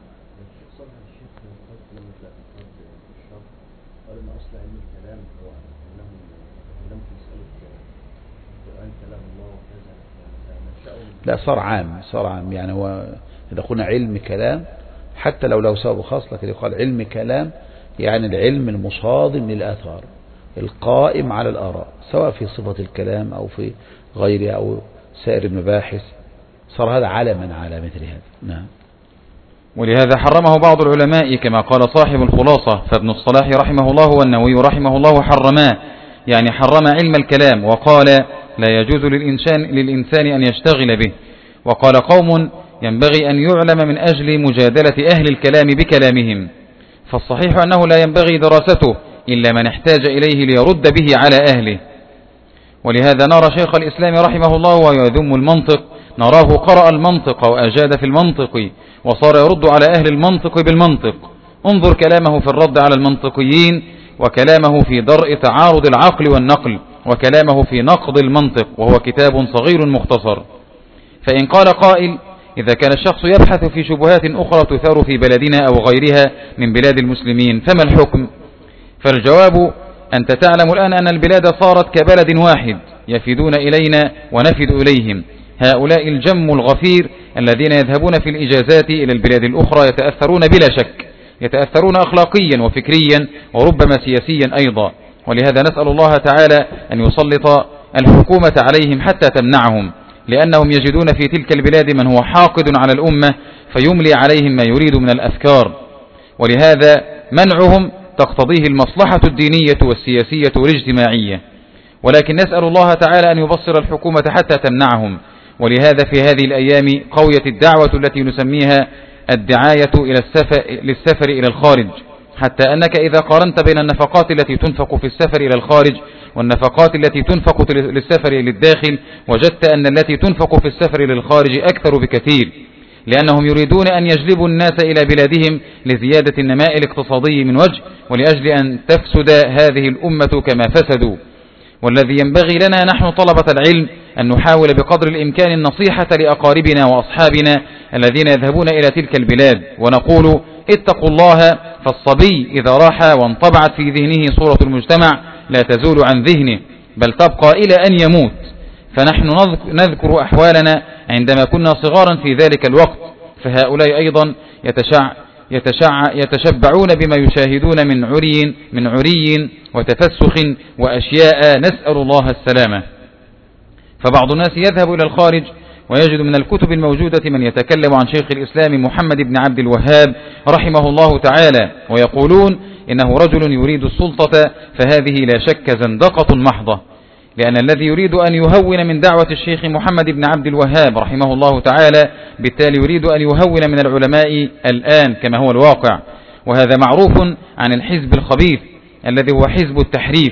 لا صار عام، صار عام يعني هو إذا قلنا علم كلام حتى لو له سبب خاص، لكن يقال علم كلام يعني العلم المصادم للآثار القائم على الآراء، سواء في صفة الكلام أو في غيرها أو سائر المباحث، صار هذا علما على مثل هذا. نعم. ولهذا حرمه بعض العلماء كما قال صاحب الخلاصة، فابن الصلاح رحمه الله والنووي رحمه الله حرما، يعني حرم علم الكلام، وقال لا يجوز للإنسان, للإنسان أن يشتغل به. وقال قوم ينبغي أن يعلم من أجل مجادلة أهل الكلام بكلامهم، فالصحيح أنه لا ينبغي دراسته إلا من احتاج إليه ليرد به على أهله. ولهذا نرى شيخ الإسلام رحمه الله ويذم المنطق، نراه قرأ المنطق وأجاد في المنطق وصار يرد على أهل المنطق بالمنطق. انظر كلامه في الرد على المنطقيين، وكلامه في درء تعارض العقل والنقل، وكلامه في نقض المنطق، وهو كتاب صغير مختصر. فإن قال قائل إذا كان الشخص يبحث في شبهات أخرى تثار في بلدنا أو غيرها من بلاد المسلمين فما الحكم؟ فالجواب أنت تعلم الآن أن البلاد صارت كبلد واحد، يفدون إلينا ونفد إليهم. هؤلاء الجم الغفير الذين يذهبون في الإجازات إلى البلاد الأخرى يتأثرون بلا شك، يتأثرون أخلاقيا وفكريا وربما سياسيا أيضا. ولهذا نسأل الله تعالى أن يسلط الحكومة عليهم حتى تمنعهم، لأنهم يجدون في تلك البلاد من هو حاقد على الأمة فيملي عليهم ما يريد من الأفكار، ولهذا منعهم تقتضيه المصلحة الدينية والسياسية والاجتماعية. ولكن نسأل الله تعالى أن يبصر الحكومة حتى تمنعهم. ولهذا في هذه الأيام قويت الدعوة التي نسميها الدعاية إلى السفر للسفر إلى الخارج، حتى أنك إذا قارنت بين النفقات التي تنفق في السفر إلى الخارج والنفقات التي تنفق للسفر للداخل وجدت أن التي تنفق في السفر للخارج أكثر بكثير، لأنهم يريدون أن يجلبوا الناس إلى بلادهم لزيادة النماء الاقتصادي من وجه، ولأجل أن تفسد هذه الأمة كما فسدوا. والذي ينبغي لنا نحن طلبة العلم أن نحاول بقدر الإمكان النصيحة لأقاربنا وأصحابنا الذين يذهبون إلى تلك البلاد، ونقول اتقوا الله، فالصبي إذا راح وانطبعت في ذهنه صورة المجتمع لا تزول عن ذهنه بل تبقى إلى أن يموت. فنحن نذكر أحوالنا عندما كنا صغارا في ذلك الوقت، فهؤلاء أيضا يتشع يتشع يتشبعون بما يشاهدون من عري من عري وتفسخ وأشياء، نسأل الله السلامة. فبعض الناس يذهب إلى الخارج ويجد من الكتب الموجودة من يتكلم عن شيخ الإسلام محمد بن عبد الوهاب رحمه الله تعالى ويقولون إنه رجل يريد السلطة، فهذه لا شك زندقة محضة، لأن الذي يريد أن يهون من دعوة الشيخ محمد بن عبد الوهاب رحمه الله تعالى بالتالي يريد أن يهون من العلماء الآن كما هو الواقع. وهذا معروف عن الحزب الخبيث الذي هو حزب التحريف،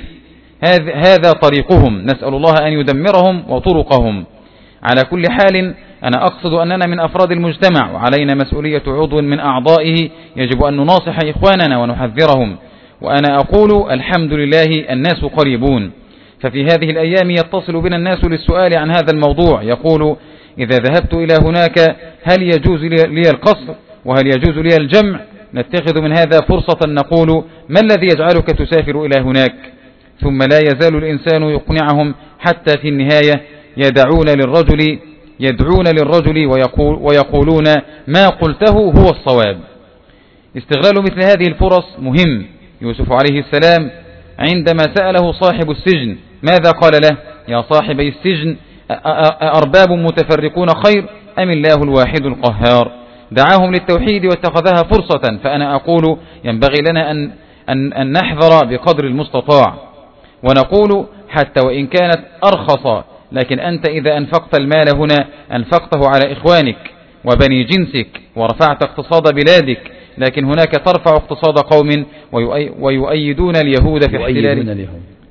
هذا طريقهم، نسأل الله أن يدمرهم وطرقهم. على كل حال أنا أقصد أننا من أفراد المجتمع وعلينا مسؤولية عضو من أعضائه، يجب أن نناصح إخواننا ونحذرهم. وأنا أقول الحمد لله الناس قريبون، ففي هذه الأيام يتصل بنا الناس للسؤال عن هذا الموضوع، يقول إذا ذهبت إلى هناك هل يجوز لي القصر وهل يجوز لي الجمع؟ نتخذ من هذا فرصة نقول ما الذي يجعلك تسافر إلى هناك؟ ثم لا يزال الإنسان يقنعهم حتى في النهاية يدعون للرجل يدعون للرجل ويقول ويقولون ما قلته هو الصواب. استغلال مثل هذه الفرص مهم. يوسف عليه السلام عندما سأله صاحب السجن ماذا قال له؟ يا صاحبي السجن أرباب متفرقون خير أم الله الواحد القهار؟ دعاهم للتوحيد واتخذها فرصة. فأنا أقول ينبغي لنا أن, أن, أن نحذر بقدر المستطاع، ونقول حتى وإن كانت أرخص، لكن أنت إذا أنفقت المال هنا أنفقته على إخوانك وبني جنسك ورفعت اقتصاد بلادك، لكن هناك ترفع اقتصاد قوم ويؤيدون اليهود في احتلال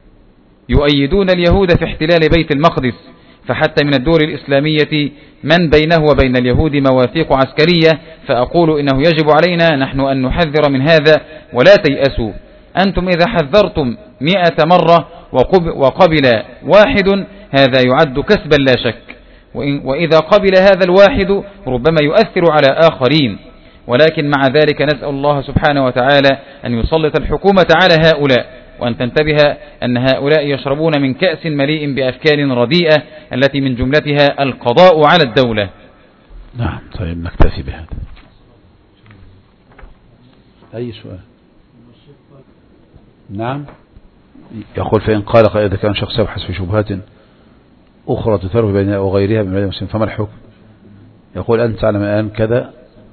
يؤيدون اليهود في احتلال بيت المقدس. فحتى من الدول الإسلامية من بينه وبين اليهود مواثيق عسكرية. فأقول إنه يجب علينا نحن أن نحذر من هذا ولا تيأسوا. أنتم إذا حذرتم مئة مرة وقبل واحد هذا يعد كسبا لا شك، وإذا قبل هذا الواحد ربما يؤثر على آخرين. ولكن مع ذلك نسأل الله سبحانه وتعالى أن يسلط الحكومة على هؤلاء، وأن تنتبه أن هؤلاء يشربون من كأس مليء بأفكار رديئة التي من جملتها القضاء على الدولة. نعم، طيب نكتفي بهذا. أي سؤال؟ نعم. يقول فإن قال قال إذا كان شخص يبحث في شبهات أخرى تثار بين وغيرها من المسلمين فما الحكم؟ يقول أنت تعلم الآن كذا،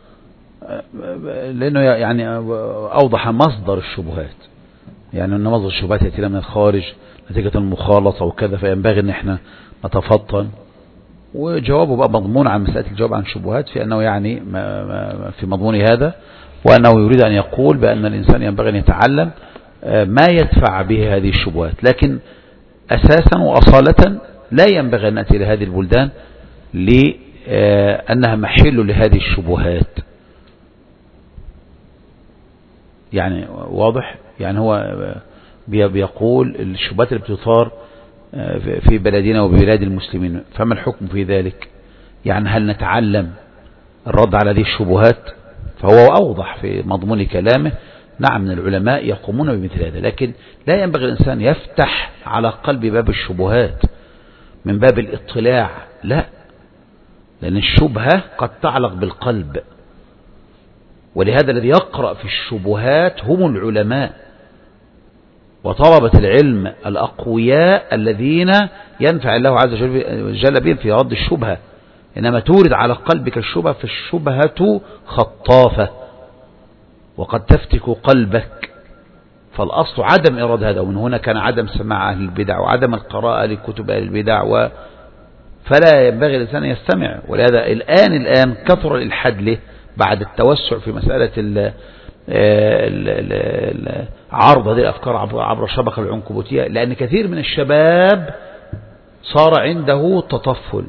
لأنه يعني أوضح مصدر الشبهات، يعني أن مصدر الشبهات يأتي من الخارج نتيجة المخالطة وكذا، فينبغي أن احنا نتفطن. وجوابه بقى مضمون عن مسألة الجواب عن الشبهات في أنه يعني في مضمون هذا، وأنه يريد أن يقول بأن الإنسان ينبغي أن يتعلم ما يدفع به هذه الشبهات، لكن أساسا وأصالة لا ينبغي أن نأتي لهذه البلدان لأنها محل لهذه الشبهات. يعني واضح، يعني هو بيقول الشبهات اللي بتثار في بلدنا وبلاد المسلمين فما الحكم في ذلك؟ يعني هل نتعلم الرد على هذه الشبهات؟ فهو أوضح في مضمون كلامه نعم من العلماء يقومون بمثل هذا، لكن لا ينبغي الإنسان يفتح على قلب باب الشبهات من باب الاطلاع، لا، لأن الشبهة قد تعلق بالقلب. ولهذا الذي يقرأ في الشبهات هم العلماء وطلبة العلم الأقوياء الذين ينفع الله عز وجل بهم في رد الشبهة. إنما تورد على قلبك الشبهة، فالشبهة خطافة وقد تفتك قلبك. فالأصل عدم إراد هذا، ومن هنا كان عدم سماع أهل البدع وعدم القراءة لكتب أهل البدع، و فلا ينبغي الإنسان يستمع. ولهذا الآن الآن كثر الإلحاد له بعد التوسع في مسألة ال ال ال عرض هذه الأفكار عبر الشبكة العنكبوتية، لأن كثير من الشباب صار عنده تطفل،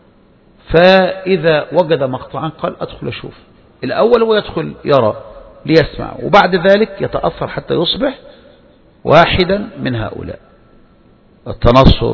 فإذا وجد مقطعا قال أدخل أشوف. الأول هو يدخل يرى ليسمع، وبعد ذلك يتأثر حتى يصبح واحدا من هؤلاء. التنصر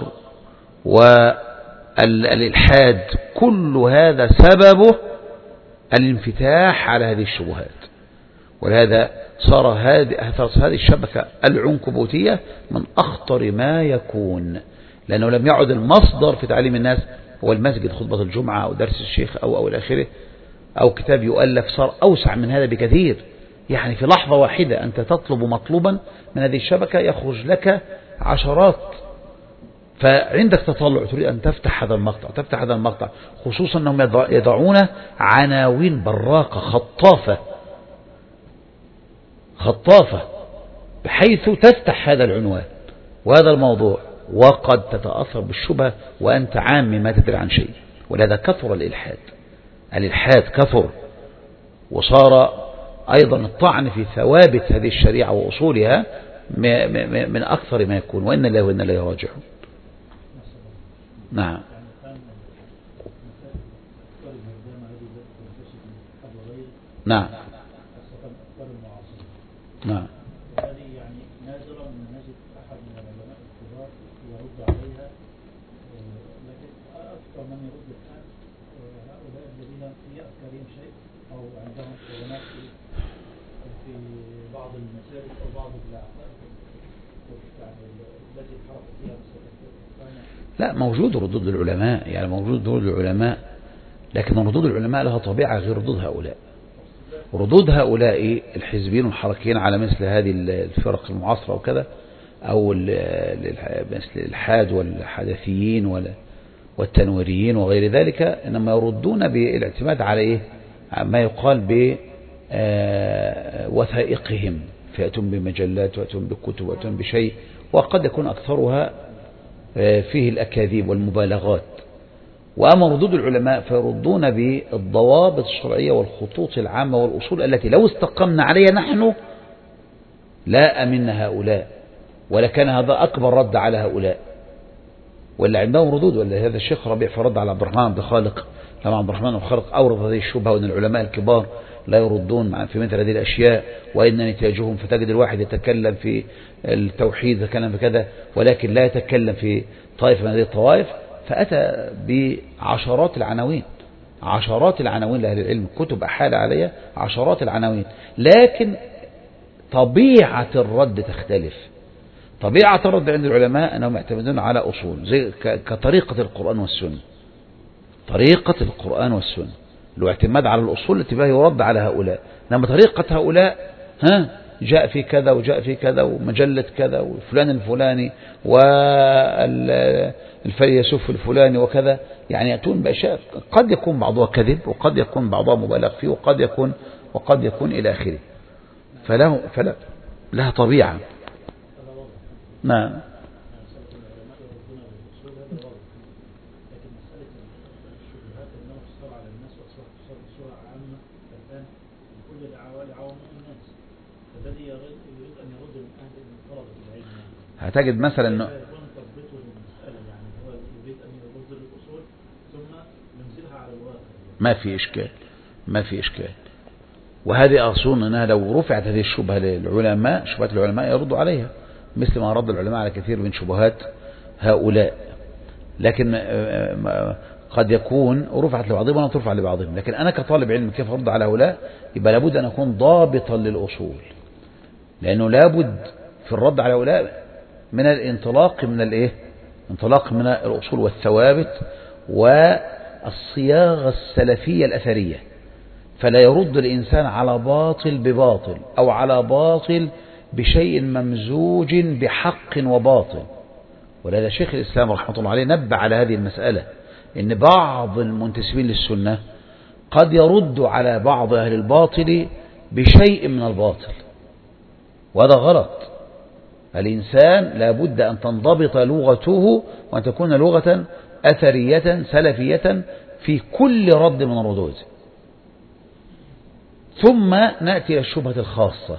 والإلحاد كل هذا سببه الانفتاح على هذه الشبهات. ولهذا صار هذه الشبكة العنكبوتية من أخطر ما يكون، لأنه لم يعد المصدر في تعليم الناس هو المسجد، خطبة الجمعة أو درس الشيخ أو أو الآخره أو كتاب يؤلف، صار أوسع من هذا بكثير. يعني في لحظة واحدة أنت تطلب مطلوبا من هذه الشبكة يخرج لك عشرات، فعندك تطلع تريد أن تفتح هذا المقطع تفتح هذا المقطع خصوصا أنهم يضعون عناوين براقة خطافة خطافة بحيث تفتح هذا العنوان وهذا الموضوع، وقد تتأثر بالشبهة وأنت عام ما تدري عن شيء. ولهذا كثر الإلحاد الإلحاد كثر، وصار أيضا الطعن في ثوابت هذه الشريعة وأصولها من أكثر ما يكون، وإن الله وإن الله راجعون. نعم نعم نعم يعني نادرا من نجد أحد من العلماء الكبار يرد عليها، لكن أكثر من يرد الآن هؤلاء الذين في أفكارهم شيء أو عندهم علماء في بعض المسائل أو بعض العقائد التي انحرفت فيها مسائل. لا، موجود ردود العلماء، يعني موجود ردود العلماء، لكن ردود العلماء لها طبيعة غير ردود هؤلاء. ردود هؤلاء الحزبيين والحركيين على مثل هذه الفرق المعاصرة وكذا، أو مثل الحاد والحدثيين والتنويريين وغير ذلك، إنما يردون بالاعتماد على إيه؟ ما يقال بوثائقهم، فيأتون بمجلات ويأتون بكتب ويأتون بشيء، وقد يكون أكثرها فيه الأكاذيب والمبالغات. وأما ردود العلماء فيردون بالضوابط الشرعية والخطوط العامة والأصول التي لو استقمنا عليها نحن لا أمنا هؤلاء، ولكان هذا أكبر رد على هؤلاء. ولا عندهم ردود، ولا هذا الشيخ ربيع فرد على عبد الرحمن بن خالق، لما عبد الرحمن بن خالق أورد هذه الشبهة وأن العلماء الكبار لا يردون في مثل هذه الأشياء، وإن نتاجهم فتجد الواحد يتكلم في التوحيد يتكلم في كذا ولكن لا يتكلم في طائفة من هذه الطوائف، فأتى بعشرات العناوين عشرات العناوين لأهل العلم، كتب أحال عليها عشرات العناوين. لكن طبيعة الرد تختلف. طبيعة الرد عند العلماء أنهم يعتمدون على أصول زي كطريقة القرآن والسنة، طريقة القرآن والسنة الاعتماد على الأصول التي بها يرد على هؤلاء. إنما طريقة هؤلاء ها جاء في كذا وجاء في كذا ومجلة كذا وفلان الفلاني والفيلسوف الفلاني وكذا، يعني يأتون بأشياء قد يكون بعضها كذب وقد يكون بعضها مبالغ فيه وقد يكون وقد يكون إلى آخره. فله فلا لها طبيعة. نعم هتجد مثلا انه ما في اشكال ما في اشكال وهذه اظن انها لو رفعت هذه الشبهه للعلماء، شبهات العلماء يردوا عليها مثل ما رد العلماء على كثير من شبهات هؤلاء. لكن قد يكون رفعت لبعضهم ولا ترفع لبعضهم. لكن انا كطالب علم كيف ارد على هؤلاء؟ يبقى لابد ان اكون ضابطا للاصول، لانه لابد في الرد على هؤلاء من الانطلاق من الايه انطلاق من الاصول والثوابت والصياغه السلفيه الاثريه. فلا يرد الانسان على باطل بباطل او على باطل بشيء ممزوج بحق وباطل. ولهذا شيخ الاسلام رحمه الله عليه نبه على هذه المساله، إن بعض المنتسبين للسنة قد يرد على بعض أهل الباطل بشيء من الباطل، وهذا غلط. الإنسان لابد أن تنضبط لغته وأن تكون لغة أثرية سلفية في كل رد من الردود. ثم نأتي إلى الشبهة الخاصة،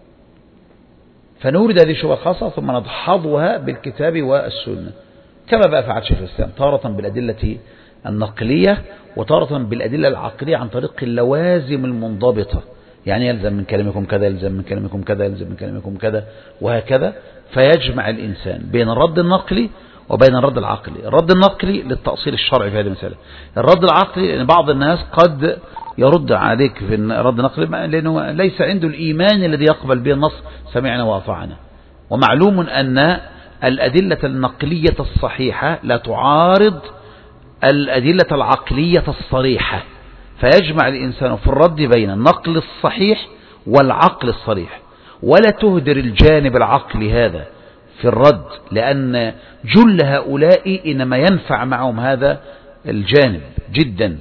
فنورد هذه الشبهة الخاصة ثم نضحضها بالكتاب والسنة، كما بقى فعل شيخ الإسلام، تارة بالأدلة النقلية وتارة بالأدلة العقلية عن طريق اللوازم المنضبطة، يعني يلزم من كلامكم كذا، يلزم من كلامكم كذا، يلزم من كلامكم كذا، وهكذا. فيجمع الإنسان بين الرد النقلي وبين الرد العقلي. الرد النقلي للتأصيل الشرعي في هذه المسألة، الرد العقلي لأن بعض الناس قد يرد عليك في الرد النقلي لأنه ليس عنده الإيمان الذي يقبل به النص سمعنا وأطعنا. ومعلوم أن الأدلة النقلية الصحيحة لا تعارض الأدلة العقلية الصريحة، فيجمع الإنسان في الرد بين النقل الصحيح والعقل الصريح، ولا تهدر الجانب العقلي هذا في الرد، لأن جل هؤلاء إنما ينفع معهم هذا الجانب جدا،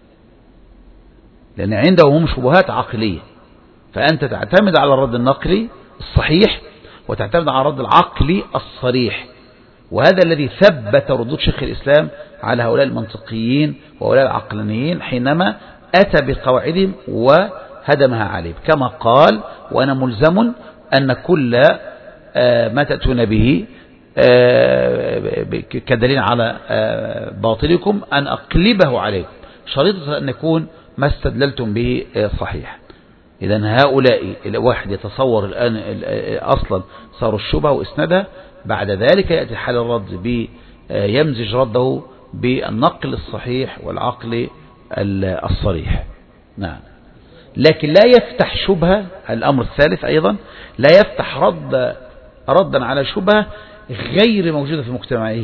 لأن عندهم شبهات عقلية. فأنت تعتمد على الرد النقلي الصحيح وتعتمد على الرد العقلي الصريح، وهذا الذي ثبت ردود شيخ الإسلام على هؤلاء المنطقيين وهؤلاء العقلانيين حينما أتى بقواعدهم وهدمها عليهم، كما قال: وأنا ملزم أن كل ما تأتون به كدليل على باطلكم أن أقلبه عليكم، شريطة أن يكون ما استدللتم به صحيح. إذن هؤلاء الواحد يتصور الآن أصلا صاروا الشبهة وإسندها، بعد ذلك يأتي حال الرد بيمزج رده بالنقل الصحيح والعقل الصريح. نعم. لكن لا يفتح شبهة، الأمر الثالث أيضا لا يفتح رد ردا على شبهة غير موجودة في مجتمعه،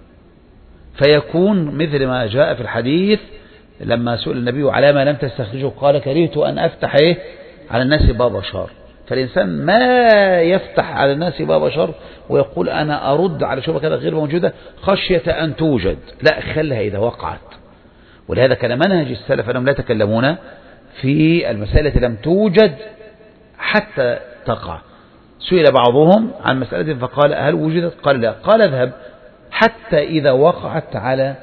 فيكون مثل ما جاء في الحديث لما سئل النبي على ما لم تستخرجه قال: كرهت أن أفتح إيه على الناس باب شر. فالإنسان ما يفتح على الناس باب شر ويقول أنا أرد على شبهة كذا غير موجودة خشية أن توجد، لا، خلها إذا وقعت. ولهذا كان منهج السلف أنهم لا يتكلمون في المسألة التي لم توجد حتى تقع. سئل بعضهم عن مسألة فقال: هل وجدت؟ قال: لا. قال: اذهب حتى إذا وقعت على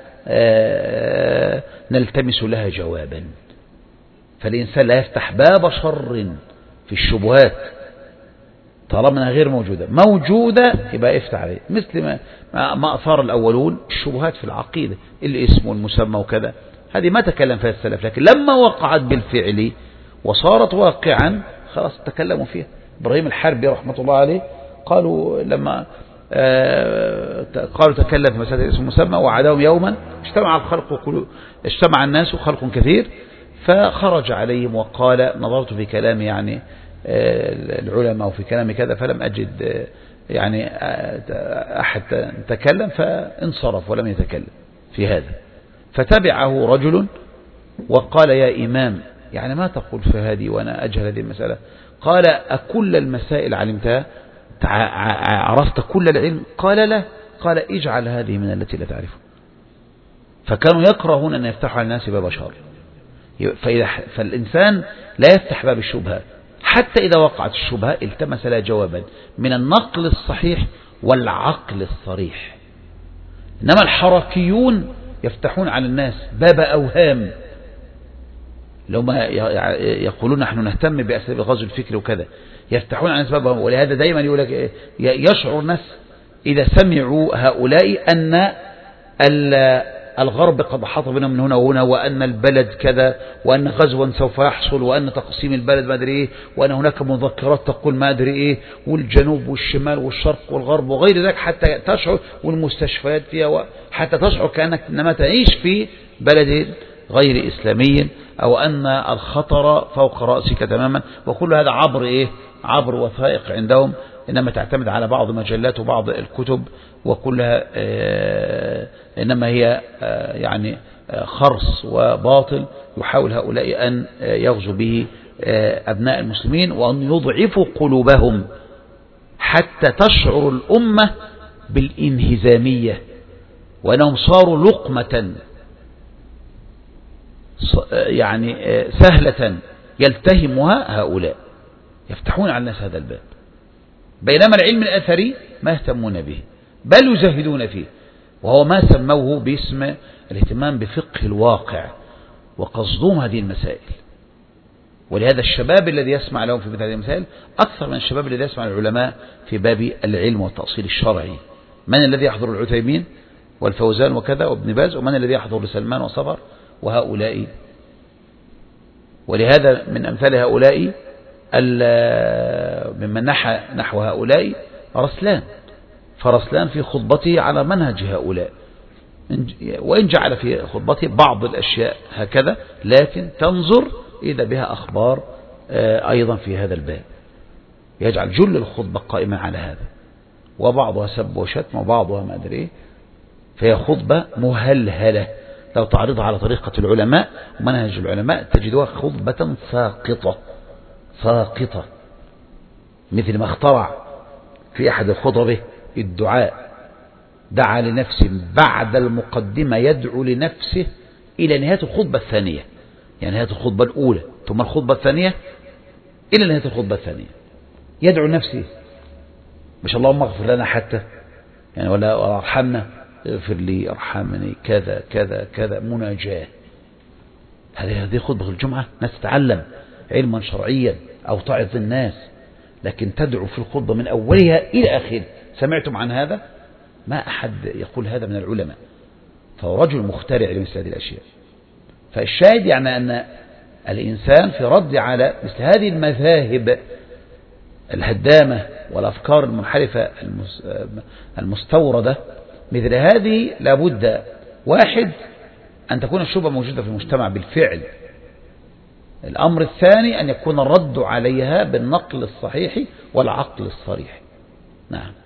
آه نلتمس لها جوابا. فالإنسان لا يفتح باب شر في الشبهات طالما انها غير موجودة. موجودة يبقى افتح عليه، مثل ما ما أثار الأولون الشبهات في العقيدة، الاسم والمسمى وكذا، هذه ما تكلم فيها السلف، لكن لما وقعت بالفعل وصارت واقعا خلاص تكلموا فيها. إبراهيم الحربي رحمة الله عليه قالوا لما آه قالوا تكلم في مسألة الاسم والمسمى وعداهم يوما اجتمع الخلق وكل اجتمع الناس وخلق كثير، فخرج عليهم وقال: نظرت في كلام يعني العلماء وفي كلام كذا فلم أجد يعني أحد تكلم، فانصرف ولم يتكلم في هذا. فتبعه رجل وقال: يا إمام، يعني ما تقول في هذه وأنا أجهل هذه المسألة؟ قال: أكل المسائل علمتها؟ عرفت كل العلم؟ قال: لا. قال: اجعل هذه من التي لا تعرفها. فكانوا يكرهون أن يفتحوا على الناس باب شر. فالإنسان لا يفتح باب الشبهة حتى إذا وقعت الشبهة التمس لها جوابا من النقل الصحيح والعقل الصريح. إنما الحركيون يفتحون على الناس باب أوهام، لو ما يقولون نحن نهتم بأسباب الغزو الفكري وكذا، يفتحون على الناس باب أوهام. ولهذا دائما يقول لك يشعر الناس إذا سمعوا هؤلاء أن الغرب قد حاط بنا من هنا وهنا، وأن البلد كذا، وأن غزوا سوف يحصل، وأن تقسيم البلد ما أدري إيه، وأن هناك مذكرات تقول ما أدري إيه، والجنوب والشمال والشرق والغرب وغير ذلك، حتى تشعر، والمستشفيات فيها، حتى تشعر كأنك إنما تعيش في بلد غير إسلامي، أو أن الخطر فوق رأسك تماما. وكل هذا عبر إيه؟ عبر وثائق عندهم، إنما تعتمد على بعض مجلات وبعض الكتب، وكلها إنما هي يعني خرص وباطل يحاول هؤلاء أن يغزو به أبناء المسلمين، وأن يضعفوا قلوبهم حتى تشعر الأمة بالانهزامية، وأنهم صاروا لقمة يعني سهلة يلتهمها هؤلاء، يفتحون على الناس هذا الباب، بينما العلم الأثري ما يهتمون به بل يزهدون فيه، وهو ما سموه باسم الاهتمام بفقه الواقع وقصدهم هذه المسائل. ولهذا الشباب الذي يسمع لهم في مثل هذه المسائل أكثر من الشباب الذي يسمع العلماء في باب العلم والتأصيل الشرعي. من الذي يحضر العثيمين والفوزان وكذا وابن باز، ومن الذي يحضر لسلمان وصبر وهؤلاء. ولهذا من أمثال هؤلاء ممن نحى نحو هؤلاء رسلان، فرسلان في خطبته على منهج هؤلاء، وإن جعل في خطبته بعض الأشياء هكذا لكن تنظر إذا بها أخبار أيضا في هذا الباب، يجعل جل الخطبة قائمة على هذا، وبعضها سب وشتم وبعضها ما أدري، فهي خطبة مهلهلة. لو تعرضها على طريقة العلماء ومنهج العلماء تجدها خطبة ساقطة ساقطة، مثل ما اخترع في أحد خطبه الدعاء، دعا لنفسه بعد المقدمة يدعو لنفسه إلى نهاية الخطبة الثانية، يعني نهاية الخطبة الأولى ثم الخطبة الثانية إلى نهاية الخطبة الثانية يدعو لنفسه، مش اللهم اغفر لنا حتى يعني ولا ارحمنا، اغفر لي ارحمني كذا كذا كذا، مناجاة. هذه هذه خطبة الجمعة، ناس تتعلم علما شرعيا أو تعظ الناس، لكن تدعو في الخطبة من أولها إلى آخر. سمعتم عن هذا؟ ما أحد يقول هذا من العلماء، فهو رجل مخترع لمثل هذه الأشياء. فالشاهد يعني أن الإنسان في رد على مثل هذه المذاهب الهدامة والأفكار المنحرفة المستوردة مثل هذه لابد واحد أن تكون الشبهة موجودة في المجتمع بالفعل، الأمر الثاني أن يكون الرد عليها بالنقل الصحيح والعقل الصريح. نعم.